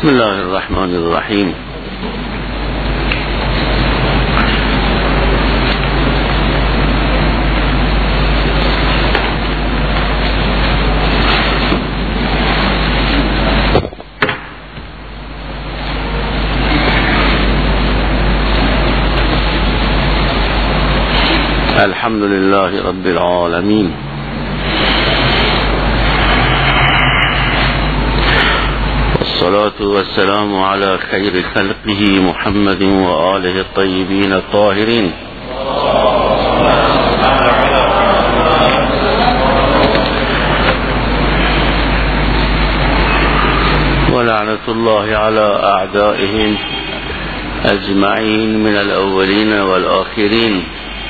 بسم الله الرحمن الرحیم. الحمد لله رب العالمين، والصلاة والسلام على خير خلقه محمد وآله الطيبين الطاهرين. ولعنة الله على أعدائهم أجمعين من الأولين والآخرين.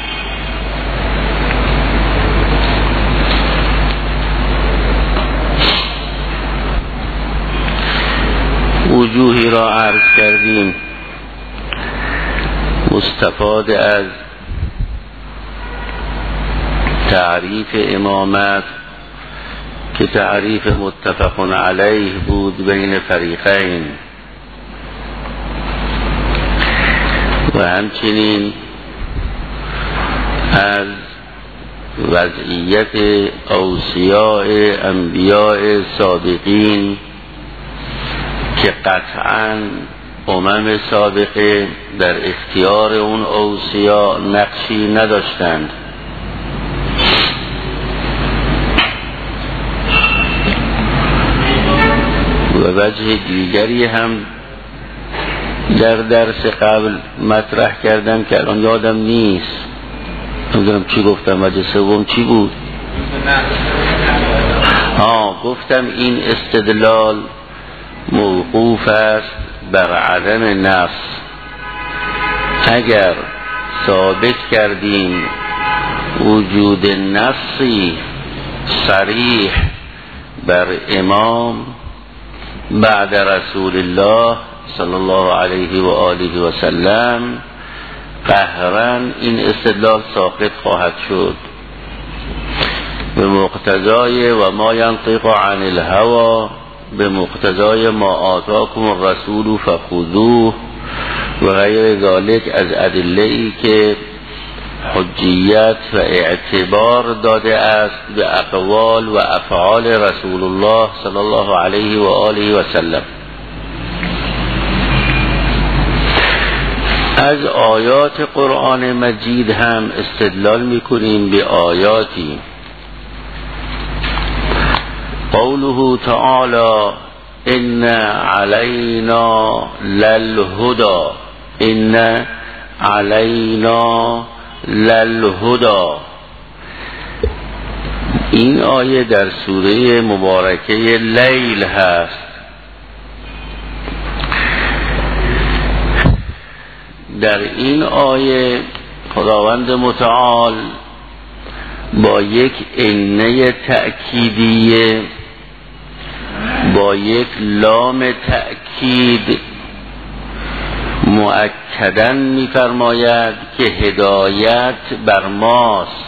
وجوهی را عرض کردیم مستفاد از تعریف امامت که تعریف متفق علیه بود بین فریقین، و همچنین از وضعیت اوصیاء انبیاء سابقین که قطعاً امم سابقه در اختیار اون اوصیا نقشی نداشتند. و وجه دیگری هم در درس قبل مطرح کردم که الان یادم نیست، نمیدونم چی گفتم. وجه سوم چی بود؟ گفتم این استدلال موقوف است بر عدم نص. اگر ثابت کردیم وجود نصی صریح بر امام بعد رسول الله صلی الله علیه و آله و سلم، قهرا این استدلال ساقط خواهد شد به مقتضای و ما ینطق عن الهوی، به مقتضای ما آتاکم الرسول فخذوه و غیر ذالک از ادله‌ای که حجیت و اعتبار داده است به اقوال و افعال رسول الله صلی الله علیه و آله و سلم. از آیات قرآن مجید هم استدلال میکنیم به آیاتی. قوله تعالی ان علینا للهدى، ان علینا للهدى. این آیه در سوره مبارکه لیل هست. در این آیه خداوند متعال با یک انه تأکیدیه، با یک لام تأکید مؤکداً می‌فرماید که هدایت بر ماست.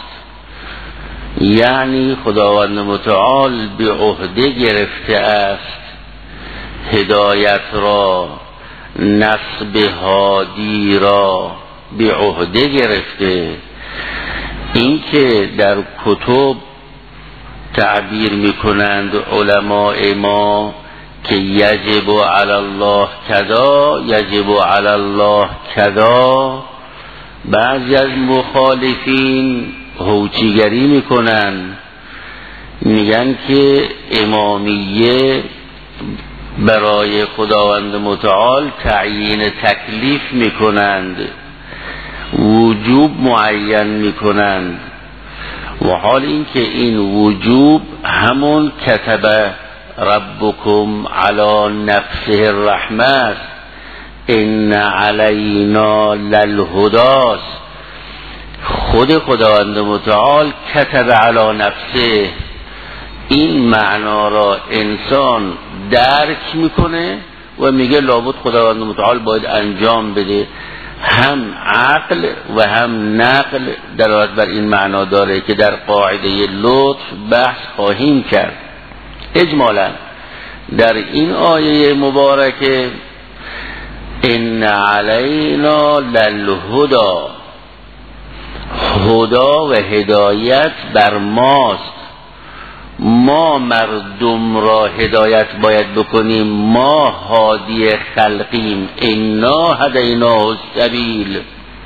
یعنی خداوند متعال به عهده گرفته است هدایت را، نصب هادی را به عهده گرفته. این که در کتب تعبیر میکنند علماء ما که یجب علی الله کذا، یجب علی الله کذا، بعضی از مخالفین هوچیگری میکنند، میگن که امامیه برای خداوند متعال تعیین تکلیف میکنند، وجوب معین میکنند، و حال این که این وجوب همون کتب ربکم علی نفسه الرحمه، ان علینا للهدی، خود خداوند متعال کتب علی نفسه. این معنا را انسان درک میکنه و میگه لابد خداوند متعال باید انجام بده. هم عقل و هم نقل دلالت بر این معنا داره که در قاعده لطف بحث خواهیم کرد. اجمالا در این آیه مبارکه ان علینا للهدی، هدا و هدایت بر ماست، ما مردم را هدایت باید بکنیم، ما هادی خلقیم، انا هدیناه السبیل.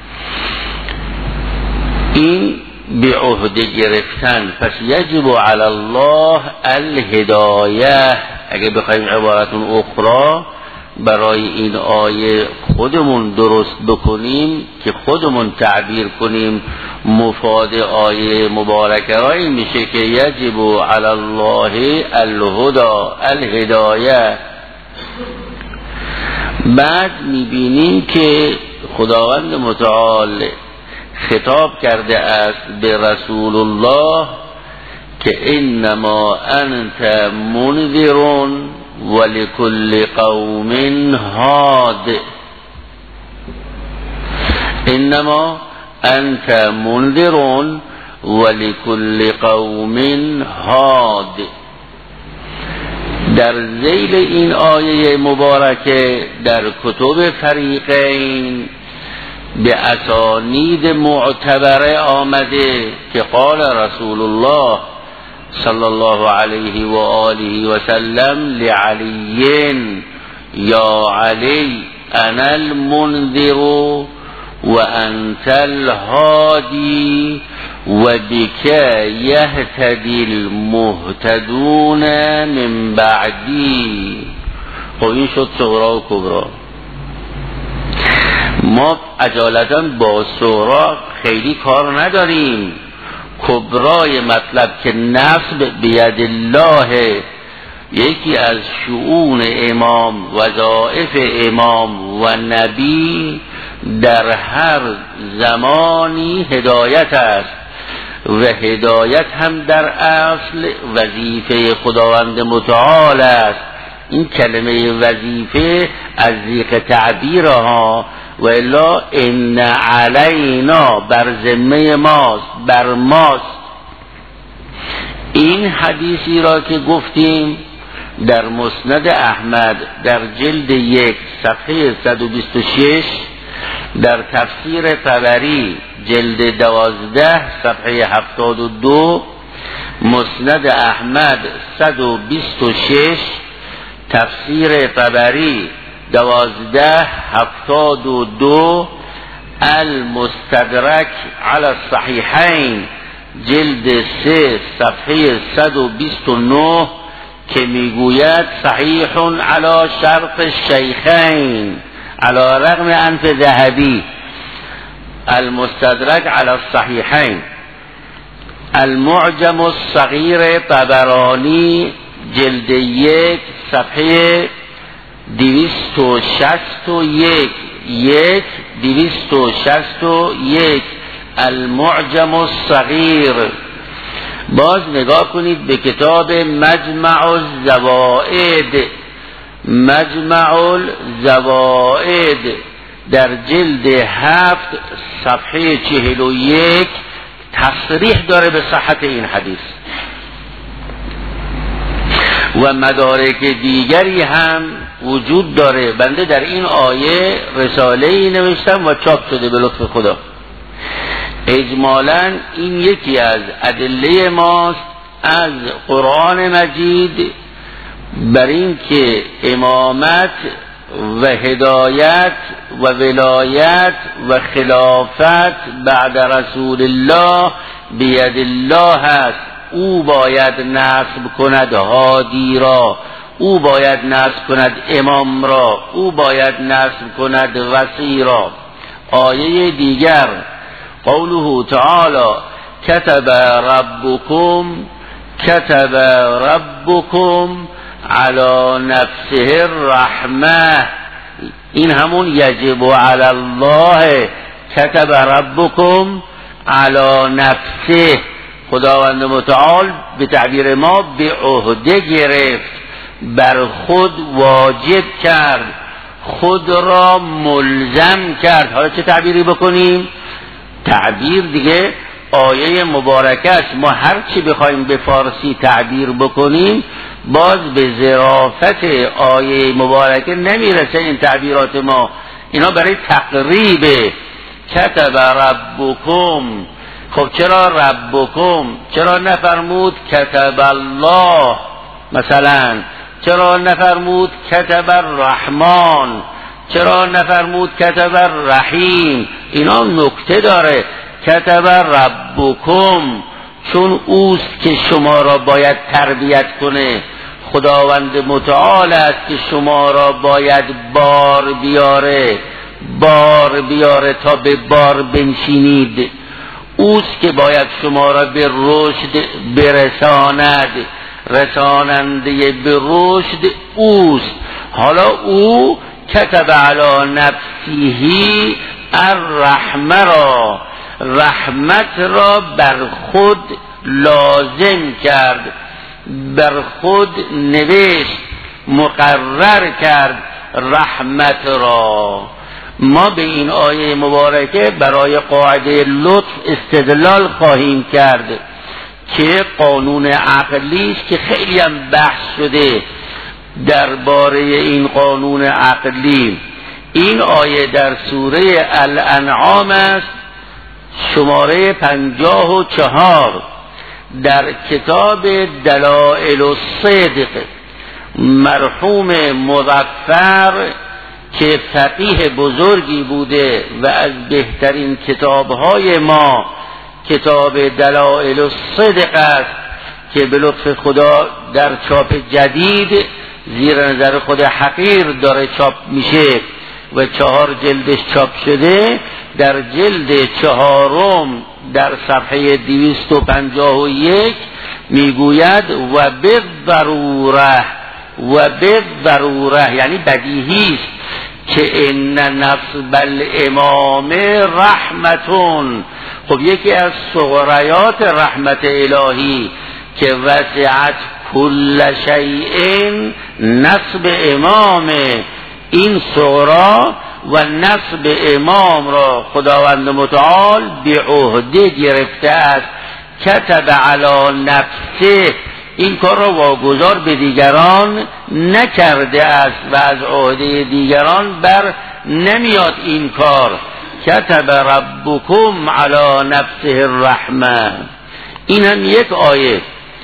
این به عهده گرفتن، پس یجب علی الله الهدایه. اگه بخوایم عبارتون اخرى برای این آیه خودمون درست بکنیم که خودمون تعبیر کنیم مفاد آیه مبارکه را، این میشه که یجب علی الله الهدی الهدایه. بعد میبینیم که خداوند متعال خطاب کرده است به رسول الله که انما انت منذر ولكل قوم هاد. انما انت منذر ولكل قوم هاد. در ذیل این آیه مبارکه در کتب فریقین به اسانید معتبره آمده که قال رسول الله صلی الله علیه و آله و سلم لعلی یا علی انا المنذر و انت الهادی و بک یهتدی المهتدون من بعدی. خب این شد صغرا و کبرا. ما اجالتا با صغرا خیلی کار نداریم. کبرای مطلب که نصب بید الله یکی از شؤون امام، وظایف امام و نبی در هر زمانی هدایت است و هدایت هم در اصل وظیفه خداوند متعال است. این کلمه وظیفه از ذیق تعبیرها و الا ان علینا بر ذمه ماست، بر ماست. این حدیثی را که گفتیم در مسند احمد در جلد 1 صفحه 126، در تفسیر طبری جلد 12 صفحه 72، مسند احمد 126، تفسیر طبری 1272، المستدرک علی الصحیحین جلد 3 صفحه 129 که میگوید صحیح علی شرط الشیخین علی رغم انف ذهبی. المستدرک علی الصحیحین، المعجم الصغیر طبرانی جلد 1 صفحه 261 المعجم الصغیر. باز نگاه کنید به کتاب مجمع الزوائد در جلد 7 صفحه 41 تصریح داره به صحت این حدیث و مدارک دیگری هم وجود داره. بنده در این آیه رساله‌ای نوشتم و چاپ شده به لطف خدا. اجمالاً این یکی از ادله ماست از قرآن مجید بر این که امامت و هدایت و ولایت و خلافت بعد رسول الله بید الله است. او باید نصب کند هادی را، او باید نصب کند امام را، او باید نصب کند وصی را. آیه دیگر قوله تعالی كتب ربكم على نفسه الرحمه، این همون یجب علی الله كتب ربكم على نفسه. خداوند متعال به تعبیر ما به عهده گرفت، بر خود واجب کرد، خود را ملزم کرد. حالا چه تعبیری بکنیم؟ تعبیر دیگه آیه مبارکه است. ما هر چی بخوایم به فارسی تعبیر بکنیم باز به ظرافت آیه مبارکه نمیرسه این تعبیرات ما. اینا برای تقریبه. کتب ربکم، خب چرا ربکم؟ چرا نفرمود کتب الله مثلا؟ چرا نفرمود کتب الرحمن؟ چرا نفرمود کتب الرحیم؟ اینا نکته داره. کتب ربکم چون اوست که شما را باید تربیت کنه، خداوند متعال است که شما را باید بار بیاره تا به بار بنشینید. اوست که باید شما را به رشد برساند، رساننده به رشد اوست. حالا او کتب علی نفسه الرحمه را، رحمت را بر خود لازم کرد، بر خود نوشت، مقرر کرد رحمت را. ما به این آیه مبارکه برای قاعده لطف استدلال خواهیم کرد که قانون عقلی است که خیلی هم بحث شده درباره این قانون عقلی. این آیه در سوره الانعام است، شماره 54 در کتاب دلائل الصدق. مرحوم مظفر که فقیه بزرگی بوده و از بهترین کتابهای ما کتاب دلائل الصدق است که به لطف خدا در چاپ جدید زیر نظر خود حقیر داره چاپ میشه و 4 جلدش چاپ شده. در جلد 4 در صفحه 251 میگوید و بالضروره یعنی بدیهی است که ان نصب الامام رحمتون. خب یکی از صغریات رحمت الهی که وسعت کل شیء نصب امام، این صغرا و نصب امام را خداوند متعال به عهده گرفته است. کتب علی نفسه، این کار را واگذار به دیگران نکرده است و از عهده دیگران بر نمیاد این کار. کتب ربکم علی نفسه الرحمه. این هم یک آیه.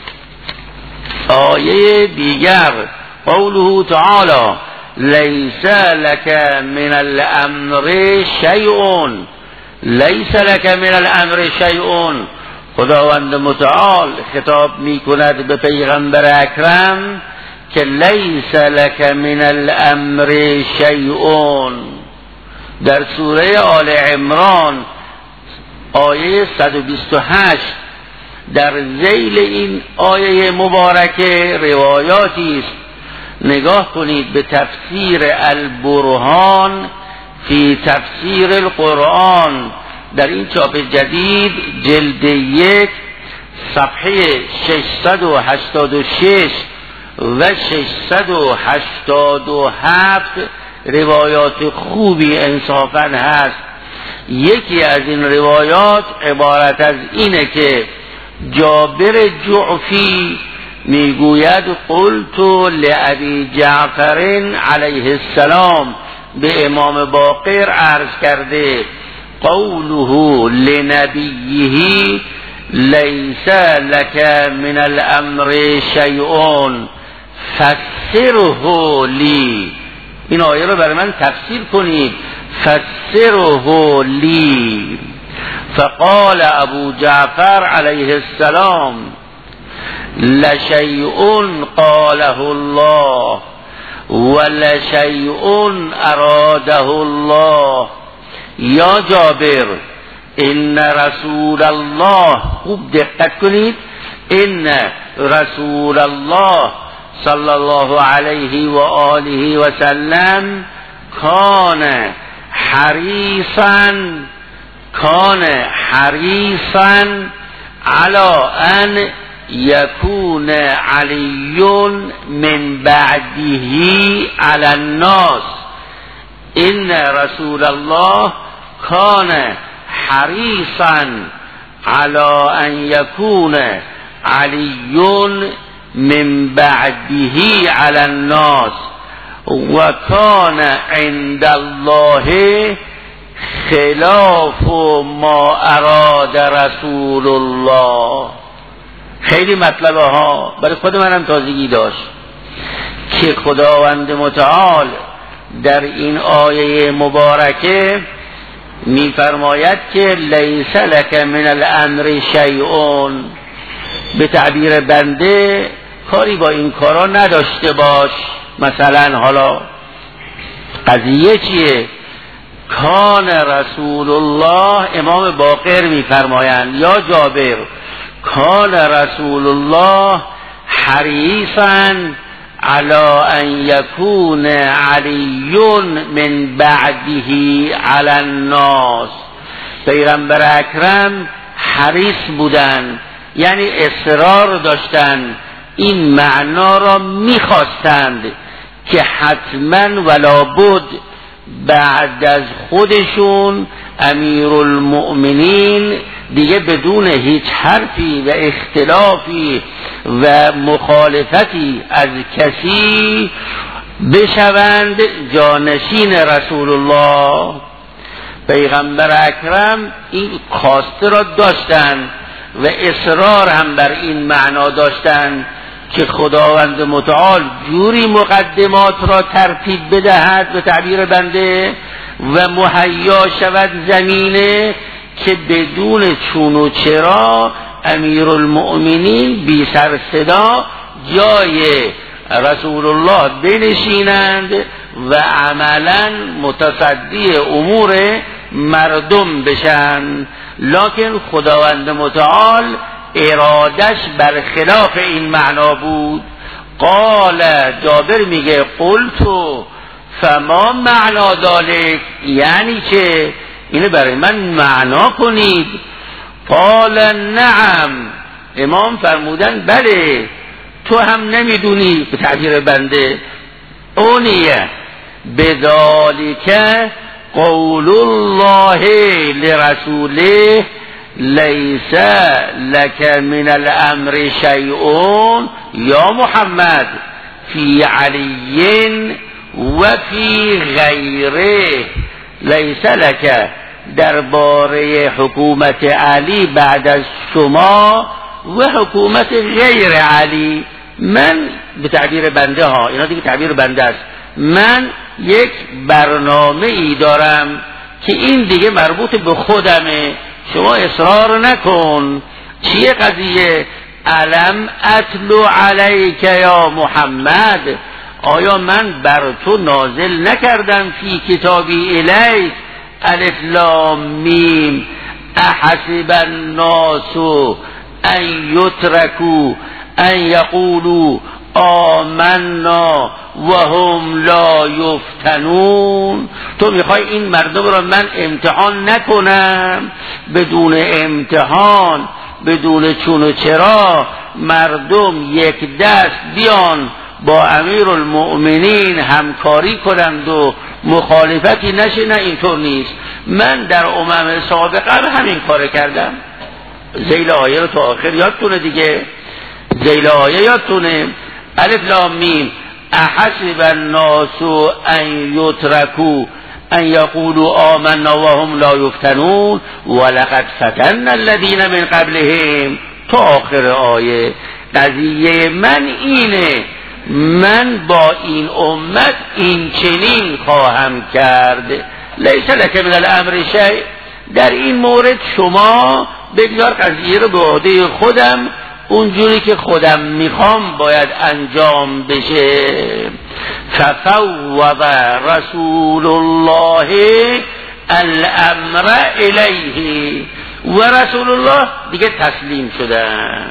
آیه دیگر قوله تعالی لیس لک من الامر شیء، لیس لک من الامر شیء. خداوند متعال خطاب می کند به پیغمبر اکرم که لیس لک من الامر شیء. در سوره آل عمران آیه 128 در ذیل این آیه مبارکه روایاتی است. نگاه کنید به تفسیر البرهان فی تفسیر القرآن در این چاپ جدید جلد 1 صفحه 686 و 687 روایات خوبی انصافاً هست. یکی از این روایات عبارت از اینه که جابر جعفی میگوید قلت لابی جعفر علیه السلام، به امام باقر عرض کرده قوله لنبیه لیس لک من الامر شیء فسره لی. این آیه رو برای من تفسیر کنید. فسره لی. فقال ابو جعفر علیه السلام لشیء قاله الله ولشیء اراده الله. یا جابر ان رسول الله، خوب دقت کنید، ان رسول الله صلی الله علیه و آله و سلم کان حریصا علی ان یکون علی من بعده علی الناس. ان رسول الله کان حریصا علی ان یکون علی من بعده علی الناس و کان عند الله خلاف ما اراد رسول الله. خیلی مطلبه ها برای خود منم تازگی داشت که خداوند متعال در این آیه مبارکه میفرماید که لیس لک من الامر شیء، به تعبیر بنده کاری با این کارا نداشته باش. مثلا حالا قضیه چیه؟ کان رسول الله، امام باقر میفرمایند یا جابر، کان رسول الله حریصا علی ان یکون علی من بعده علی الناس. پیغمبر اکرم حریص بودن، یعنی اصرار داشتن، این معنا را میخواستند که حتما ولا بد بعد از خودشون امیرالمؤمنین دیگه بدون هیچ حرفی و اختلافی و مخالفتی از کسی بشوند جانشین رسول الله. پیغمبر اکرم این خواسته را داشتن و اصرار هم بر این معنا داشتن که خداوند متعال جوری مقدمات را ترتیب بدهد به تعبیر بنده و مهیا شود زمینه که بدون چون و چرا امیرالمؤمنین بی سر صدا جای رسول الله بنشینند و عملا متصدی امور مردم بشن. لکن خداوند متعال ارادش برخلاف این معنا بود. قال جابر میگه قلتو فما معنا ذلک، یعنی چه؟ اینو برای من معنا کنید. قال نعم، امام فرمودن بله تو هم نمیدونی به تعبیر بنده. اونیه بذالک قول الله لرسوله لیس لک من الامر شیء یا محمد فی علی و فی غیره. لیس لک درباره حکومت علی بعد از شما و حکومت غیر علی. من به تعبیر بنده ها، اینا دیگه تعبیر بنده است، من یک برنامه ای دارم که این دیگه مربوط به خودمه، شما اصرار نکن. چیه قضیه؟ الم اتلو علیک یا محمد، آیا من بر تو نازل نکردم فی کتابی الیک الف لام میم احسب الناس ان یترکوا ان یقولوا آمنا و هم لا یفتنون. تو میخوای این مردم را من امتحان نکنم؟ بدون امتحان، بدون چون و چرا مردم یک دست بیان با امیرالمؤمنین همکاری کنند و مخالفتی نشه؟ نه، اینطور نیست. من در امم سابقه همین کار کردم. ذیل آیه رو تا آخر یادتونه دیگه، ذیل آیه یادتونه، الف لام میم احسب الناس ان یترکوا ان یقولوا آمنا و هم لا یفتنون ولقد فتنا الذین من قبلهم تا آخر آیه. قضیه من اینه، من با این امت این چنین خواهم کرد. لیس لک من الامر شیء، در این مورد شما بگذار قضیه رو به عهده خودم، اونجوری که خودم میخوام باید انجام بشه. ففوض رسول الله الامر الیه، و رسول الله دیگه تسلیم شدن.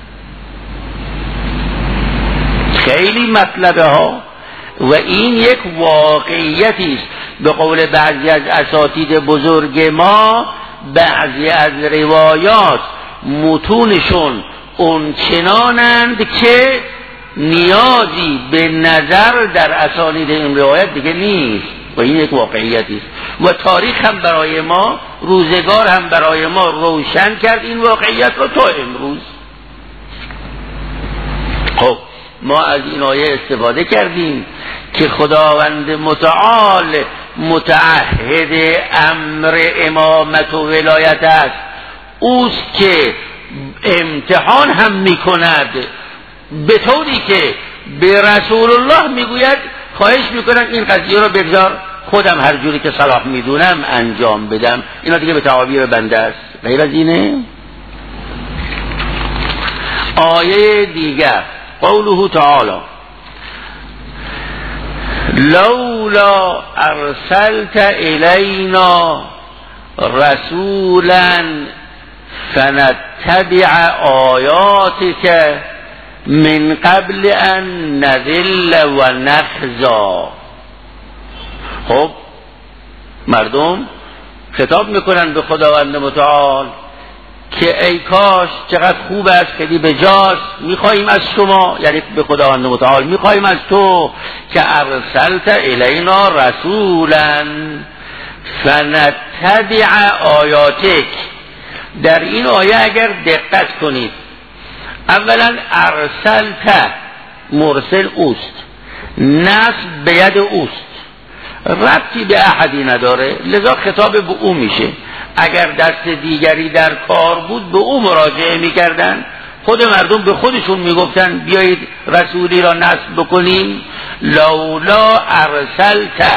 خیلی مطلبه ها و این یک واقعیتی است. به قول بعضی از اساتید بزرگ ما، بعضی از روایات متونشون اون چنانند که نیازی به نظر در اسانید این روایت دیگه نیست و این یک واقعیتی است و تاریخ هم برای ما، روزگار هم برای ما روشن کرد این واقعیت رو تا امروز. خب ما از این آیه استفاده کردیم که خداوند متعال متعهد امر امامت و ولایت است، اوست که امتحان هم میکند، به طوری که به رسول الله میگوید خواهش میکنم این قضیه رو بگذار، خودم هر جوری که صلاح میدونم انجام بدم. اینا دیگه به تعابیر بنده است. غیر از اینه آیه دیگر قوله تعالی لولا ارسلت الینا رسولا فنتبع آیاتک من قبل ان نذل و نخزا. خب مردم خطاب میکنن به خداوند متعال که ای کاش، چقدر خوب است، خیلی بجاست، میخواییم از شما، یعنی به خداوند متعال میخواییم از تو که ارسلت الینا رسولا فنتبع آیاتک. در این آیه اگر دقت کنید، اولا ارسلت مرسل اوست، نصب به ید اوست، ربطی به احدی نداره، لذا خطاب به او میشه. اگر دست دیگری در کار بود به او مراجعه میکردن، خود مردم به خودشون میگفتن بیایید رسولی را نصب بکنیم. لولا ارسلت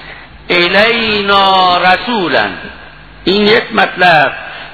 الینا رسولا، این یک مطلب.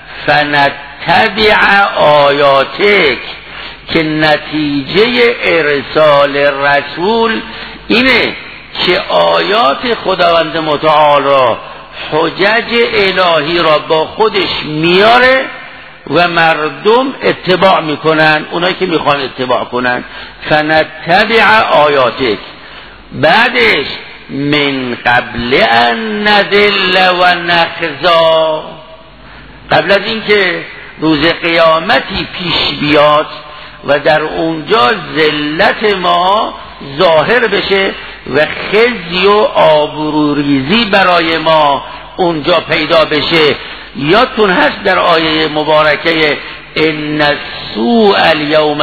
فنتبع آیاتک، که نتیجه ارسال رسول اینه که آیات خداوند متعال را، حجج الهی را با خودش میاره و مردم اتباع میکنن، اونایی که میخوان اتباع کنن. فنتبع آیاتک، بعدش من قبل ان نذل و نخزا، قبل از اینکه روز قیامتی پیش بیاد و در اونجا ذلت ما ظاهر بشه و خزی و آبروریزی برای ما اونجا پیدا بشه. یادتون هست در آیه مبارکه ان السوء اليوم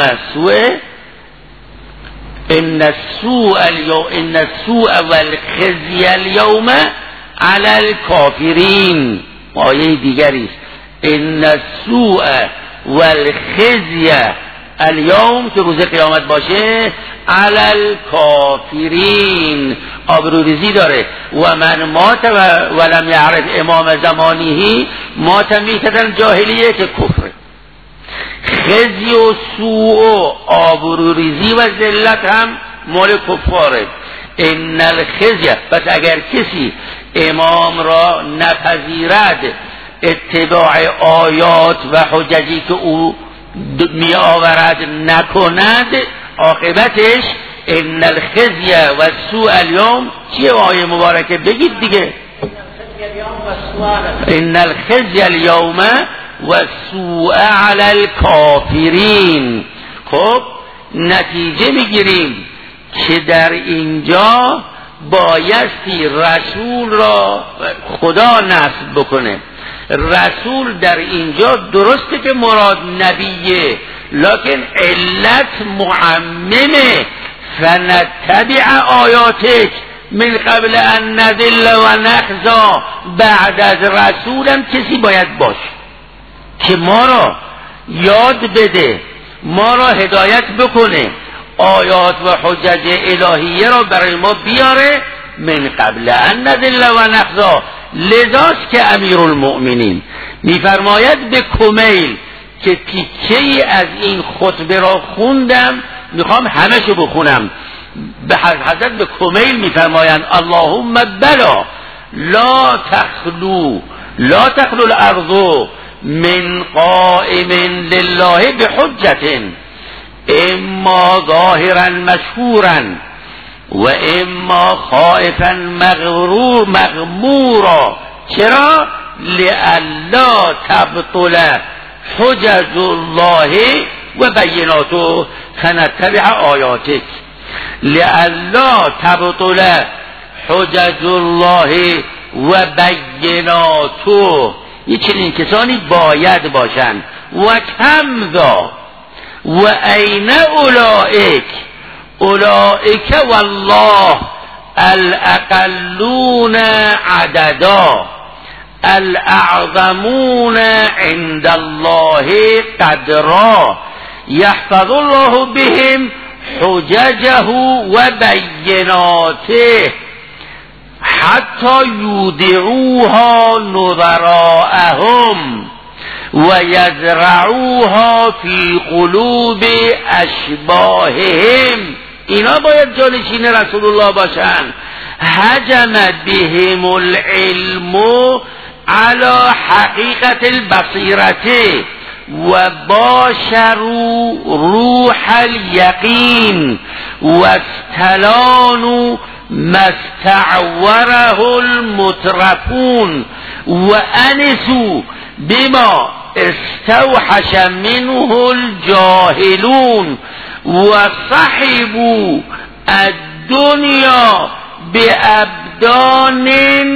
والخزي اليوم على الكافرین. آیه دیگری است ان السوء والخزي الیوم، که روز قیامت باشه، علی الکافرین، آبروریزی داره. و من مات ولم یعرف امام زمانیه مات میتدن جاهلیه، که کفره. خزی و سوء و آبروریزی و ذلت هم مال کفاره. ان الخزی، پس اگر کسی امام را نپذیرد، اتباع آیات و حججی که او می آورد نکند، عاقبتش ان الخزی و سوء الیوم چیه؟ آیه مبارکه بگید دیگه. ان الخزی الیوم و سوء علی الکافرین. خب نتیجه میگیریم که در اینجا بایستی رسول را خدا نصب بکنه. رسول در اینجا درسته که مراد نبیه، لکن علت معممه. فنتبع آیاتک من قبل ان نذل و نخزا، بعد از رسولم کسی باید باشه که ما را یاد بده، ما را هدایت بکنه، آیات و حجج الهیه را برای ما بیاره. من قبل ان نذل و نخزا، لذاست که امیرالمؤمنین میفرماید به کمیل که تیکه‌ای از این خطبه را خوندم، میخوام همشو بخونم. به حضرت به کمیل میفرمایند اللهم بلا لا تخلو الارض من قائم لله بحجة اما ظاهرا مشهورا و اما خائفا مغمورا. چرا؟ لئلا تبطل حجج الله و بیناته فنتبع آیاتک. لئلا تبطل حجج الله و بیناته، یه چنین کسانی باید باشند. و کم ذا و این اولئک اولئک والله الاقلون عددا الاعظمون عند الله قدرا یحفظ الله بهم حججه و بیناته حتی یودعوها نظراءهم و یزرعوها فی قلوب اشباههم. اینا باید جانشین رسول الله باشن. هجم بهم العلم على حقیقت البصیرته و باشروا روح الیقین و استلانوا ما استعوره المترفون و انسوا بما استوحش منه الجاهلون و صحبوا الدنیا بابدان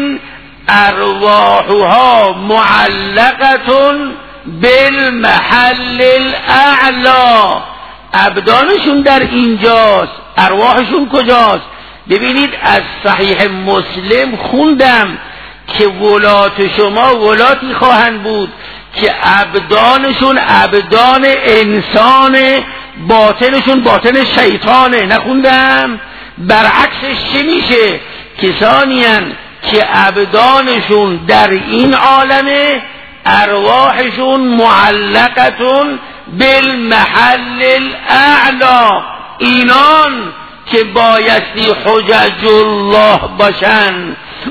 ارواحها معلقة بالمحل الاعلا. ابدانشون در اینجاست، ارواحشون کجاست؟ ببینید از صحیح مسلم خوندم که ولات شما ولاتی خواهند بود که ابدانشون ابدان انسان، باطنشون باطن شیطانه. نخوندم؟ برعکسش چه میشه؟ کسانی هستند که ابدانشون در این عالمه، ارواحشون معلقتون بالمحل الاعلا. اینان که بایستی حجج الله باشن،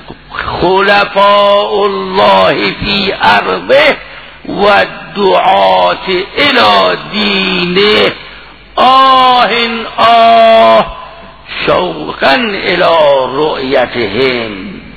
خلفاء الله فی ارضه و دعات الی دینه. آه شوقا الی رؤیتهم.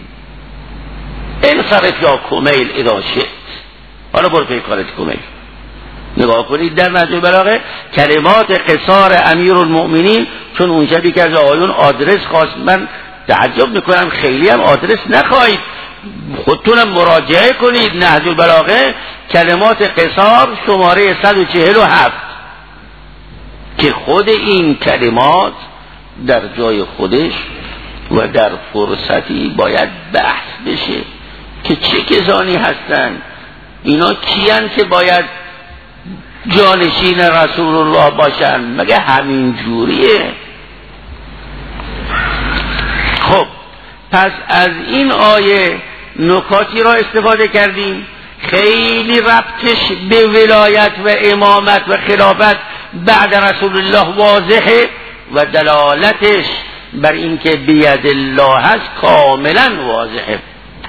انصرف یا کمیل اذا شئت. حالا برو پی کارت کمیل. نگاه کنید در نهج البلاغه کلمات قصار امیرالمؤمنین، چون اونجا دیگه از آیون آدرس خواست. من تعجب میکنم خیلی هم آدرس نخواهید، خودتونم مراجعه کنید. نهج البلاغه کلمات قصار شماره 147 که خود این کلمات در جای خودش و در فرصتی باید بحث بشه که چه کسانی هستند. اینا کیان که باید جانشین رسول الله باشن؟ مگه همین جوریه؟ خب پس از این آیه نکاتی را استفاده کردیم خیلی ربطش به ولایت و امامت و خلافت بعد رسول الله واضحه و دلالتش بر اینکه بید الله هست کاملا واضحه.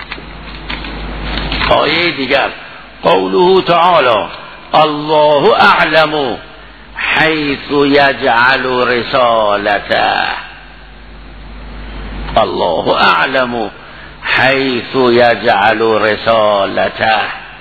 آیه دیگر قوله تعالی الله اعلم حیث یجعل رسالته. الله اعلم حیث یجعل رسالته.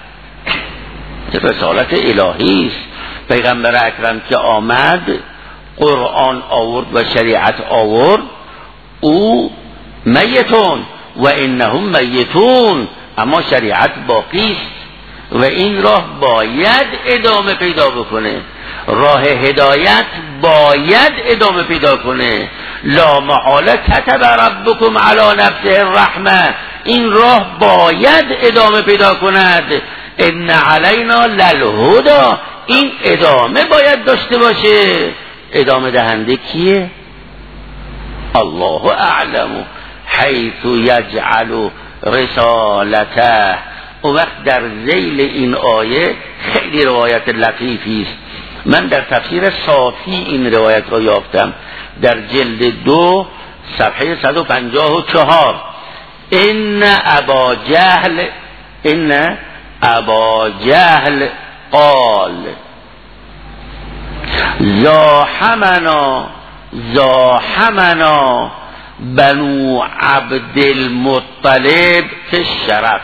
رسالت الهی است. پیغمبر اکرم که آمد قرآن آورد و شریعت آورد، او میتون و انهم میتون، اما شریعت باقی است و این راه باید ادامه پیدا بکنه. راه هدایت باید ادامه پیدا کنه. لا محاله كتب ربكم علی نفسه الرحمه. این راه باید ادامه پیدا کند. ان علینا للهدی. این ادامه باید داشته باشه. ادامه دهنده کیه؟ الله اعلم حیث یجعل رسالته. اون وقت در ذیل این آیه خیلی روایت لطیفی است. من در تفسیر صافی این روایت را یافتم در جلد 2 صفحه 154. ان ابا جهل قال زاحمنا بنو عبد المطلب فی الشرف.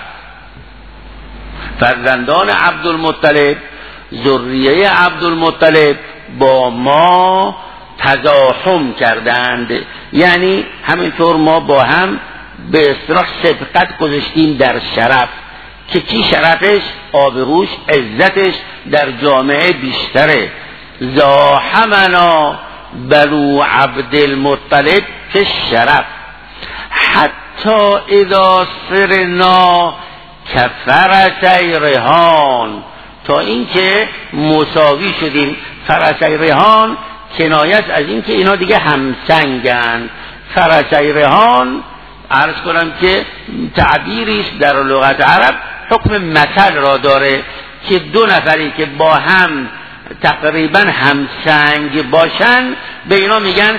فرزندان عبدالمطلب، ذریه عبدالمطلب با ما تزاحم کردند، یعنی همینطور ما با هم به اصطلاح سبقت گذاشتیم در شرف که کی شرفش، آبروش، عزتش در جامعه بیشتره. زاحمنا بنو عبدالمطلب که شرف حتی اذا سرنا کفرسی ریحان، تا اینکه مساوی شدیم. فرسی ریحان کنایت از این که اینا دیگه همسنگن. فرسی ریحان عرض کنم که تعبیریست در لغت عرب حکم مثل را داره که دو نفری که با هم تقریبا همسنگ باشن به اینا میگن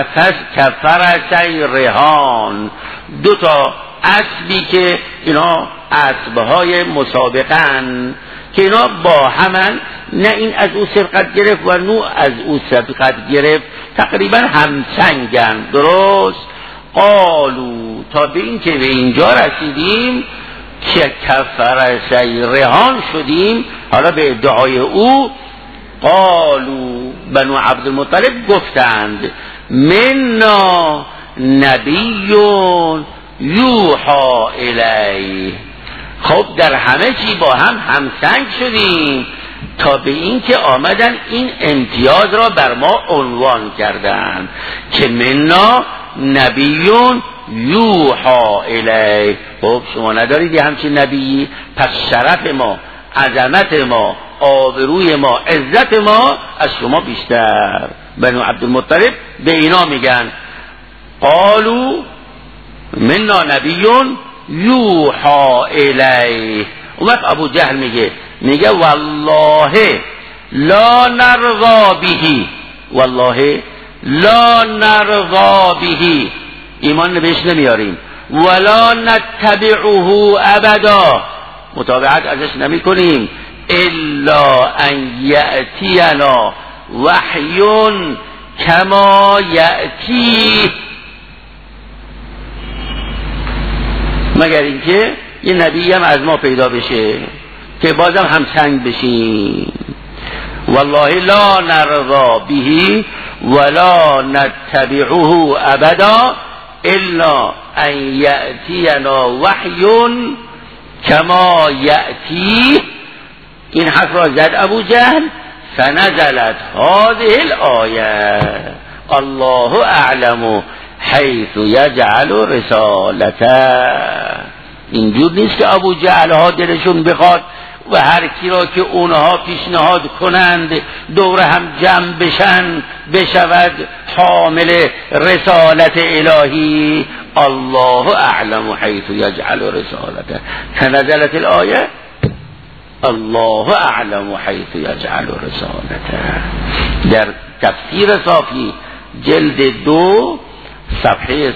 کفرسی ریحان. دو تا اسبی که اینا اسبهای مسابقن که اینا با همن، نه این از او سبقت گرفت و نو از او سبقت گرفت، تقریبا همسنگن. درست؟ قالو تا به این که به اینجا رسیدیم که کفرسی ریحان شدیم. حالا به ادعای او قالو بنو عبدالمطلب گفتند منا نبیون یوحا الیه. خب در همه چی با هم همسنگ شدیم تا به این که آمدن این امتیاز را بر ما عنوان کردند که منا نبیون یوحا الیه. خب شما ندارید همچین نبیی، پس شرف ما، عظمت ما، آبروی ما، عزت ما از شما بیشتر. بنو عبدالمطلب به اینا میگن قالو منا نبیون یوحا الیه. اون وقت ابو جهل میگه والله لا نرضا بهی، والله لا نرضا بهی، ایمان بهش نمیاریم، ولا نتبعه ابدا، متابعت ازش نمی کنیم، الا ان یأتینا وحی کما یأتی، مگر اینکه یه نبی هم از ما پیدا بشه که بازم همسنگ بشیم. والله لا نرضا به ولا نتبعه ابدا الا ان یأتینا وحی کما یأتی. این حرف را زد ابو جهل. فنزلت هذه الآیه الله اعلم حیث یجعل رسالته. اینجور نیست که ابو جهل ها دلشون بخواد و هر کی را که اونها پیشنهاد کنند دور هم جمع بشن بشود حامل رسالت الهی. الله اعلم حیث یجعل رسالته. فنزلت الآیه الله اعلم حیث یجعل رسالته. در تفسیر صافی جلد 2 صفحه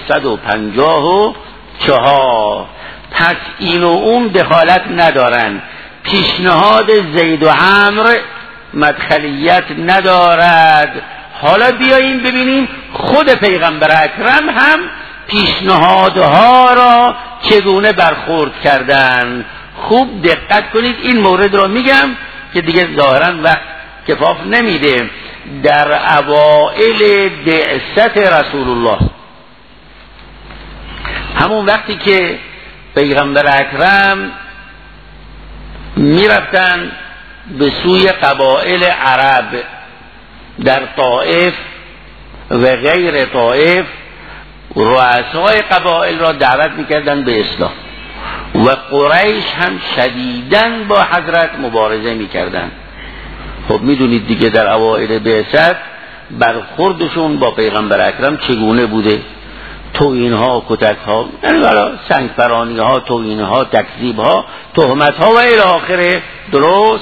154. پس این و اون دخالت ندارن. پیشنهاد زید و عمرو مدخلیت ندارد. حالا بیاییم ببینیم خود پیغمبر اکرم هم پیشنهادها را چگونه برخورد کردن. خوب دقت کنید، این مورد را میگم که دیگه ظاهرا وقت کفاف نمیده. در اوائل بعثت رسول الله، همون وقتی که پیغمبر اکرم میرفتن به سوی قبایل عرب در طائف و غیر طائف، رؤسای قبایل را دعوت میکردن به اسلام و قریش هم شدیداً با حضرت مبارزه میکردن. خب میدونید دیگه در اوائل بعثت برخوردشون با پیغمبر اکرم چگونه بوده. توهین ها، کتک ها، سنگ فرانی ها، توهین ها، تکذیب ها، تهمت ها و الی آخره. درست؟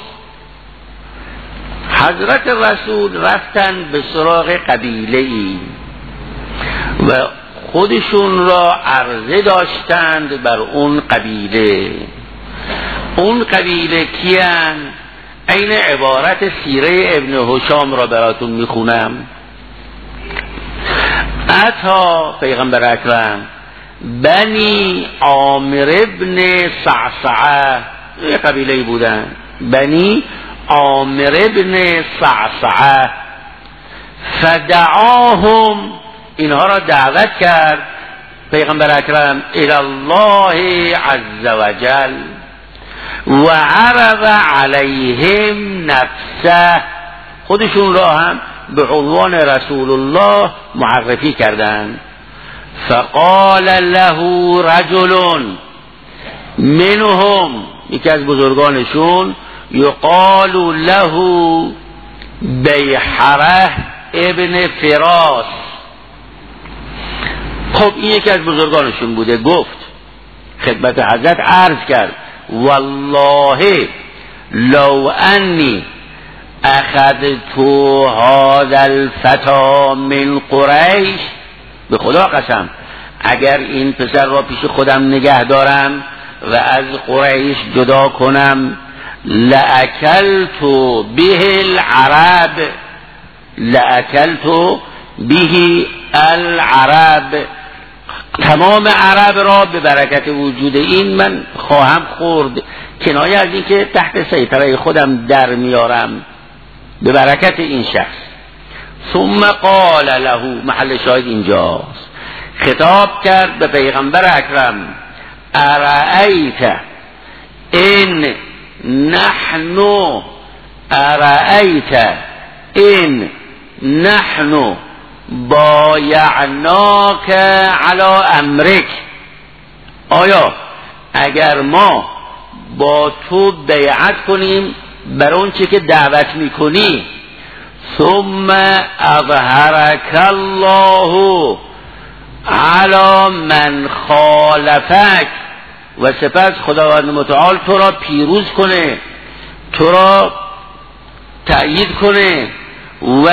حضرت رسول رفتن به سراغ قبیله ای و خودشون را عرضه داشتند بر اون قبیله. اون قبیله کیان؟ این عبارت سیره ابن هشام را براتون میخونم. اتا پیغمبر اکرم بنی عامر ابن صعصعه، یه قبیله بودن، بنی عامر ابن صعصعه، فدعاهم، اینها را دعوت کرد پیغمبر اکرم الی الله عز وجل و عرض علیهم نفسه، خودشون را هم به عنوان رسول الله معرفی کردند. فقال له رجل منهم، یکی از بزرگانشون، یقال له بیحره ابن فراس. خب این یکی از بزرگانشون بوده. گفت خدمت حضرت عرض کرد والله لو انی اخذت هذا الفتى من قریش، به خدا قسم اگر این پسر را پیش خودم نگه دارم و از قریش جدا کنم، لأکلت به العرب، لأکلت به العرب، تمام عرب را به برکت وجود این من خواهم خورد، کنایه از این که تحت سیطره خودم در میارم به برکت این شخص. ثم قال له، محل شاهد اینجاست، خطاب کرد به پیغمبر اکرم، ارأیت ان نحن، ارأیت ان نحن بایعناک علی امرک، آیا اگر ما با تو بیعت کنیم بر اون چه که دعوت میکنی، ثم اظهرک الله علی من خالفک، و سپس خداوند متعال تو را پیروز کنه، تو را تأیید کنه، و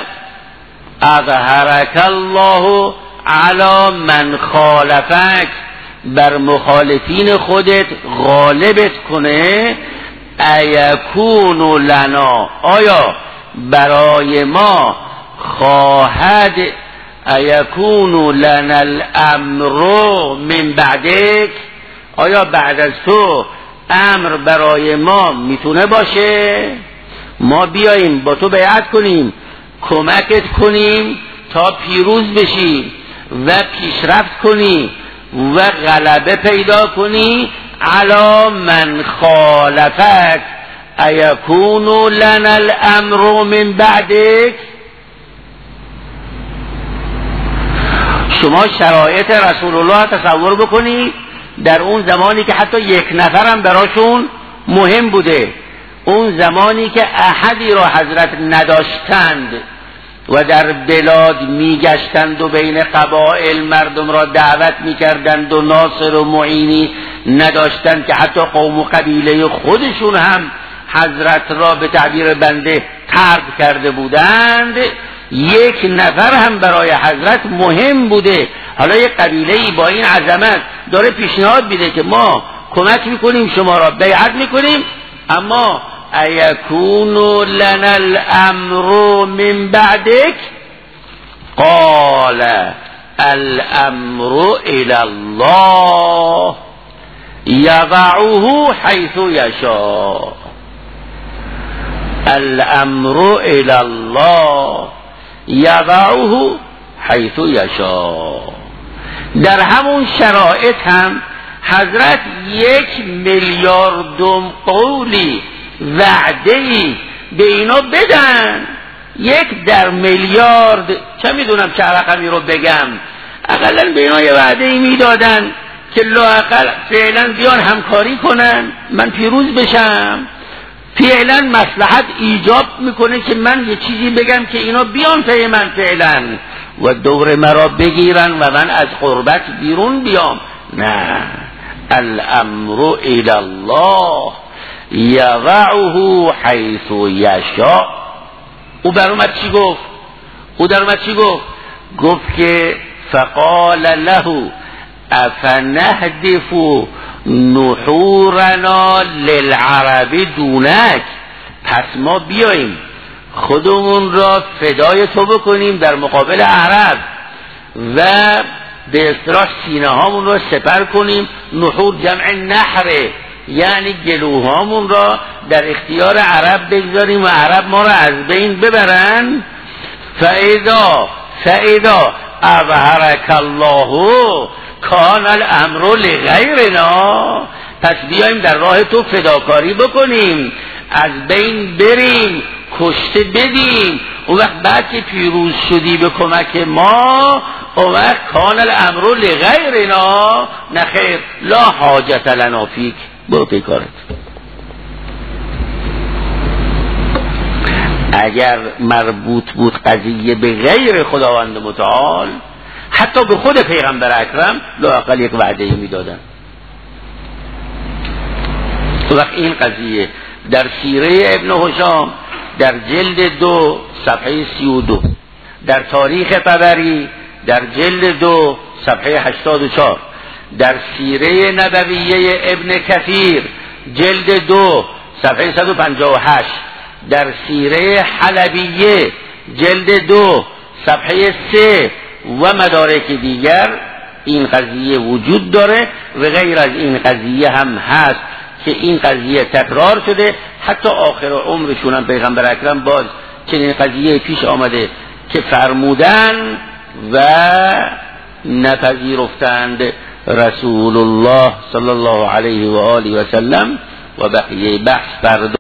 اظهرک الله علی من خالفک، بر مخالفین خودت غالبت کنه، ایکون لنا، آیا برای ما خواهد، ایکون لنا الامر من بعدک، آیا بعد از تو امر برای ما میتونه باشه؟ ما بیاییم با تو بیعت کنیم، کمکت کنیم تا پیروز بشی و پیشرفت کنی و غلبه پیدا کنی علی من خالفک، ایکون لنا الامر من بعدک. شما شرایط رسول الله تصور بکنید در اون زمانی که حتی یک نفرم براشون مهم بوده، اون زمانی که احدی را حضرت نداشتند و در بلاد میگشتند و بین قبایل مردم را دعوت میکردند و ناصر و معینی نداشتند، که حتی قوم و قبیله خودشون هم حضرت را به تعبیر بنده طرد کرده بودند، یک نفر هم برای حضرت مهم بوده. حالا یک قبیله‌ای با این عظمت داره پیشنهاد میده که ما کمک میکنیم، شما را بیعت میکنیم، اما ایکون لنا الامر من بعدک، قال الامر الی الله یضعه حیث یشاء، الامر الی الله یضعه حیث یشاء. در همون شرایط هم حضرت 1 میلیاردم قولی وعده‌ای به اینا بدن، 1 در میلیارد، چه میدونم چه رقمی رو بگم، اقلا به اینا یه وعده‌ای میدادن که لااقل فعلا بیان همکاری کنن من پیروز بشم، فعلا مصلحت ایجاب میکنه که من یه چیزی بگم که اینا بیان پی من فعلا و دور مرا بگیرن و من از قربت بیرون بیام. نه، الامر الی الله یضعه حیث یشاء. او در اومد چی گفت؟ او در اومد چی گفت؟ گفت که فقال له افنهدف نحورنا للعرب دونک، پس ما بیاییم خودمون را فدای تو بکنیم در مقابل عرب و به اصطلاح سینه هامون را سپر کنیم. نحور جمع نحره، یعنی گلوهامون را در اختیار عرب بگذاریم و عرب ما را از بین ببرن. فاذا اظهرک الله کان الامر لغیرنا، پس بیایم در راه تو فداکاری بکنیم، از بین بریم، کشته بدیم، اون وقت بعد که پیروز شدی به کمک ما، اون وقت کان الامر لغیرنا، نه خیر، لا حاجت لنا فیک، برو پیکارت. اگر مربوط بود قضیه به غیر خداوند متعال، حتی به خود پیغمبر اکرم لااقل یک وعده میدادن. تو وقت این قضیه در سیره ابن هشام در جلد 2 صفحه 32، در تاریخ طبری در جلد 2 صفحه 84، در سیره نبویه ابن کثیر جلد 2 صفحه 158، در سیره حلبیه جلد 2 صفحه 3 و مدارک دیگر این قضیه وجود داره. و غیر از این قضیه هم هست که این قضیه تکرار شده، حتی آخر عمرشون هم پیغمبر اکرم باز چنین قضیه پیش آمده که فرمودن و نپذیرفتند رسول الله صلی الله علیه و آله و سلم. و بقیه بحث فردا